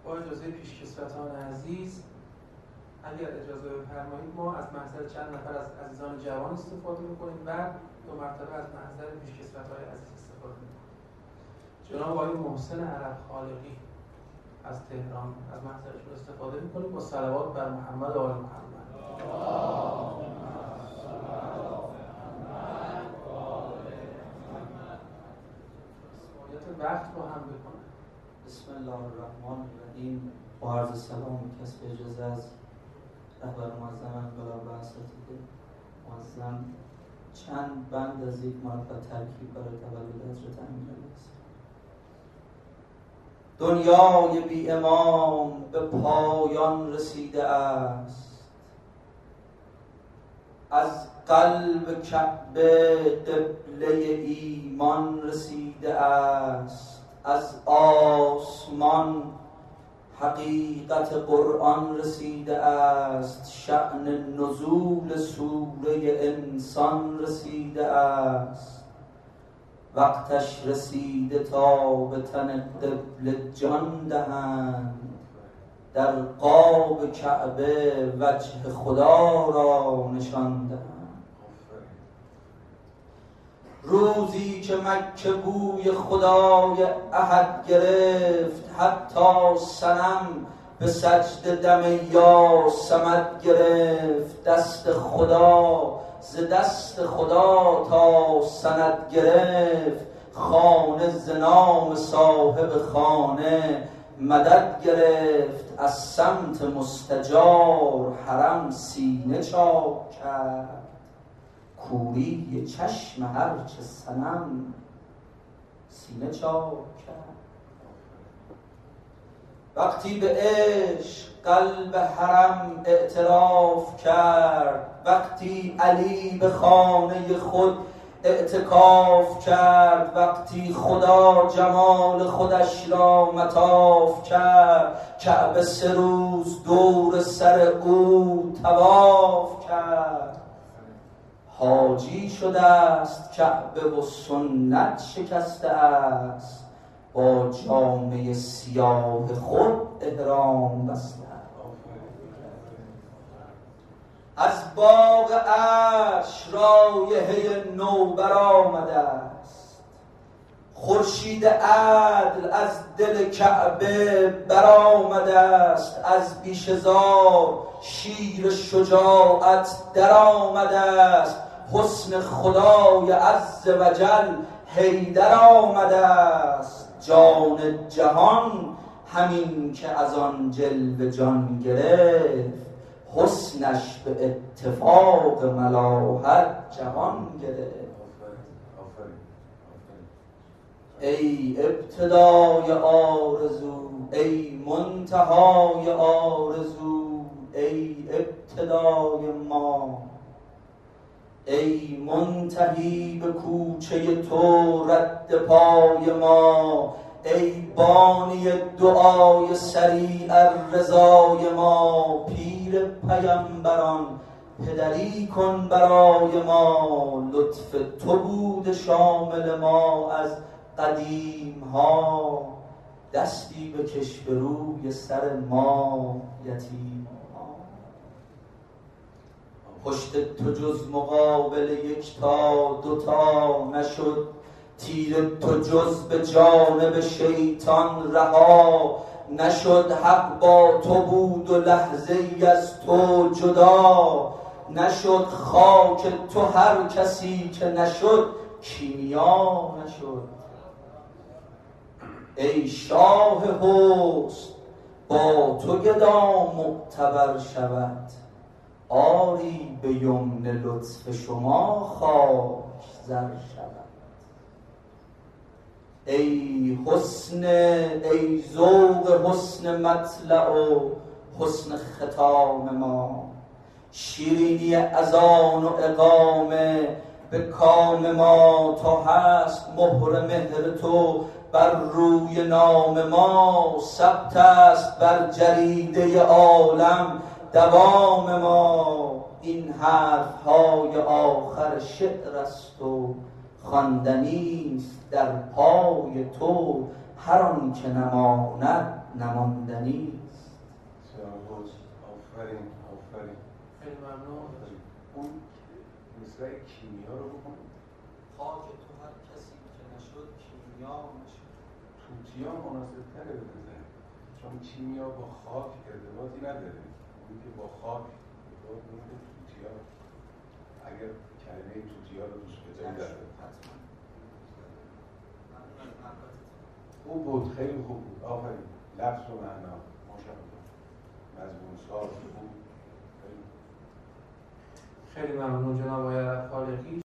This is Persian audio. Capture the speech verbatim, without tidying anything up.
با اجازه پیشکسوتان عزیز، اگر اجازه بفرمایید ما از محضر چند نفر از عزیزان جوان استفاده می‌کنیم و دو مرتبه از محضر پیشکسوت‌های عزیز استفاده می‌کنیم. جناب آقای محسن عرب خالقی از تهران از محضرشون استفاده می‌کنیم با صلوات بر محمد و آل محمد. وقت رو هم بکنه. بسم الله الرحمن الرحیم. با عرض سلام کسب اجازه از رهبر معظم انقلاب و اساتید معظم چند بند از یک معرفت ترکیب برای تولد حضرت امیرعلی است. دنیای بی امام به پایان رسیده است، از قلب کعبه قبله ایمان رسیده است، از آسمان حقیقت قرآن رسیده است، شأن نزول سوره انسان رسیده است، وقتش رسیده تا به تن قبله جان دهند، در قاب کعبه وجه خدا را نشان دهند. روزی که مکه بوی خدای احد گرفت، حتی صنم به سجده دم یا صمد گرفت، دست خدا ز دست خدا تا سند گرفت، خانه ز نام صاحب خانه مدد گرفت، از سمت مستجار حرم سینه چاک کرد، کوری چشم هرچه صنم سینه چاک کرد. وقتی به عشق قلب حرم اعتراف کرد، وقتی علی به خانه خود اعتکاف کرد، وقتی خدا جمال خودش را مطاف کرد، کعبه سه روز دور سر او طواف کرد. حاجی شده است کعبه و سنت شکسته است، با جامه سیاه خود احرام بسته است. از باغ عرش رایحه نو برآمده است، خورشید عدل از دل کعبه برآمده است، از بیشه‌زار شیر شجاعت درآمده است، حسن خدای عز و جل حیدر آمده است. جان جهان همین که از آن جلوه جان گرفت، حسنش به اتفاق ملاحت جهان گرفت. ای ابتدای آرزو، ای منتهای آرزو، ای ابتدای ما، ای منتهی به کوچه تو رد پای ما، ای بانی دعای سریع الرضای ما، پیر پیامبران پدری کن برای ما، لطف تو بود شامل ما از قدیم ها، دستی بکش به روی سر ما یتیم ها. پشت تو جز مقابل یک تا دوتا نشد، تیر تو جز به جانب شیطان رها نشد، حق با تو بود و لحظه ای از تو جدا نشد، خاک تو هر کسی که نشد کیمیا نشد. ای شاه حسن با تو گدا معتبر شود، آری به یمن لطف شما خاک زر شود. ای حسن، ای ذوق حسن مطلع و حسن ختام ما، شیرینی اذان و اقامه به کام ما، تا هست مهر مهر تو بر روی نام ما، ثبت است بر جریده عالم دوام ما. این حرف های آخر شعر است و خواندنی است در پای تو، هر آن که نماند نماندنی است. آفرین آفرین خیلی ممنون. اون مصرع کیمیا رو بکنیم. خاک تو هر کسی که نشد کیمیا نشد. توتیا مناسب تره به نظر، چون کیمیا با خاک ارتباطی نداره. اون که با خاک ارتباط میده توتیا. اگر کلمه توتیا رو دوست بذاری داره. او بود، خیلی خوب بود. آفرین. لفظ و معنا ماشاءالله. مضمون ساز بود. خیلی ممنون جناب آقای خالقی.